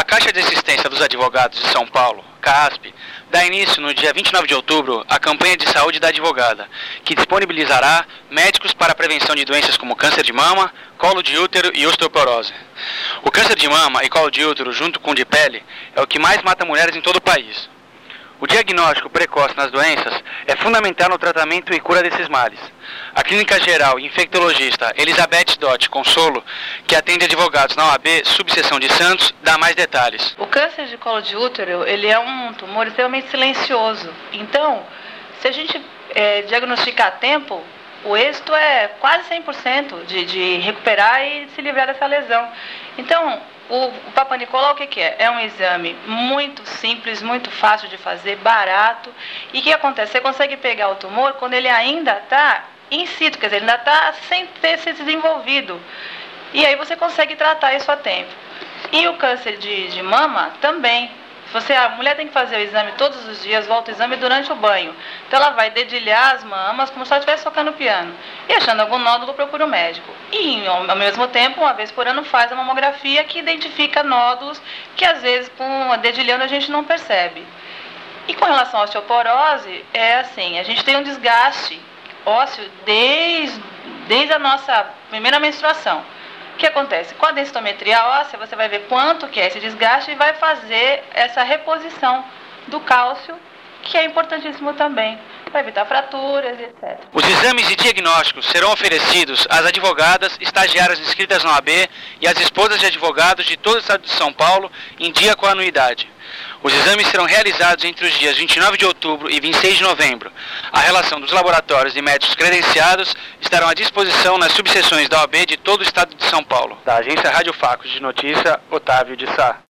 Caixa de Assistência dos Advogados de São Paulo, CAASP, dá início no dia 29 de outubro à campanha de saúde da advogada, que disponibilizará médicos para a prevenção de doenças como câncer de mama, colo de útero e osteoporose. O câncer de mama e colo de útero, junto com o de pele, é o que mais mata mulheres em todo o país. O diagnóstico precoce nas doenças é fundamental no tratamento e cura desses males. A clínica geral e infectologista Elizabeth Dott Consolo, que atende advogados na OAB, subseção de Santos, dá mais detalhes. O câncer de colo de útero, ele é um tumor extremamente silencioso. Então, se a gente diagnosticar a tempo, o êxito é quase 100% de recuperar e se livrar dessa lesão. Então, o Papa Nicolau, o que é? É um exame muito simples, muito fácil de fazer, barato. E o que acontece? Você consegue pegar o tumor quando ele ainda está in situ, quer dizer, ele ainda está sem ter se desenvolvido. E aí você consegue tratar isso a tempo. E o câncer de mama também. A mulher tem que fazer o exame todos os dias, volta o exame durante o banho. Então ela vai dedilhar as mamas como se ela estivesse tocando piano. E achando algum nódulo, procura o médico. E ao mesmo tempo, uma vez por ano, faz a mamografia que identifica nódulos que às vezes dedilhando a gente não percebe. E com relação à osteoporose, é assim, a gente tem um desgaste ósseo desde a nossa primeira menstruação. O que acontece? Com a densitometria óssea, você vai ver quanto que é esse desgaste e vai fazer essa reposição do cálcio, que é importantíssimo também, para evitar fraturas, etc. Os exames e diagnósticos serão oferecidos às advogadas, estagiárias inscritas na OAB e às esposas de advogados de todo o estado de São Paulo em dia com a anuidade. Os exames serão realizados entre os dias 29 de outubro e 26 de novembro. A relação dos laboratórios e médicos credenciados estarão à disposição nas subseções da OAB de todo o estado de São Paulo. Da agência Rádio Facos de Notícia, Otávio de Sá.